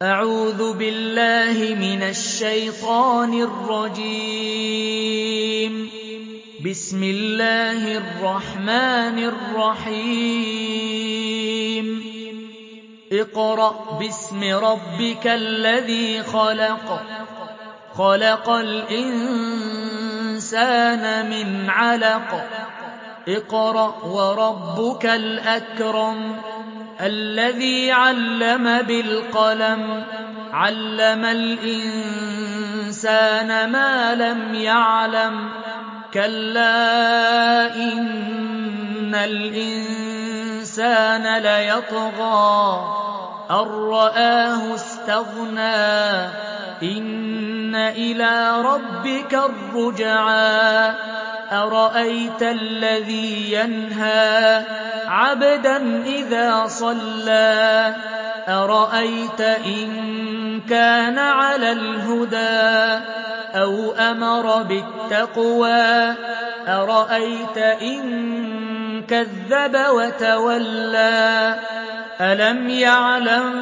أعوذ بالله من الشيطان الرجيم. بسم الله الرحمن الرحيم. اقرأ باسم ربك الذي خلق. خلق الإنسان من علق. اقرأ وربك الأكرم الذي علم بالقلم علم الإنسان ما لم يعلم كلا إن الإنسان ليطغى أن رآه استغنى إن إلى ربك الرجعى أرأيت الذي ينهى عبدا إذا صلى أرأيت إن كان على الهدى أو أمر بالتقوى أرأيت إن كذب وتولى ألم يعلم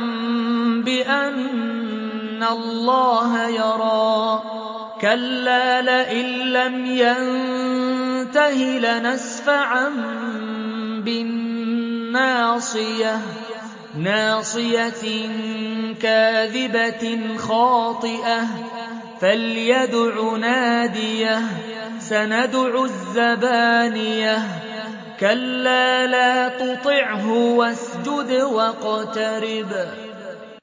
بأن الله يرى كلا لئن لم ينته لنسفعا بالناصية ناصية كاذبة خاطئة فليدع ناديه سندع الزبانية كلا لا تطعه واسجد واقترب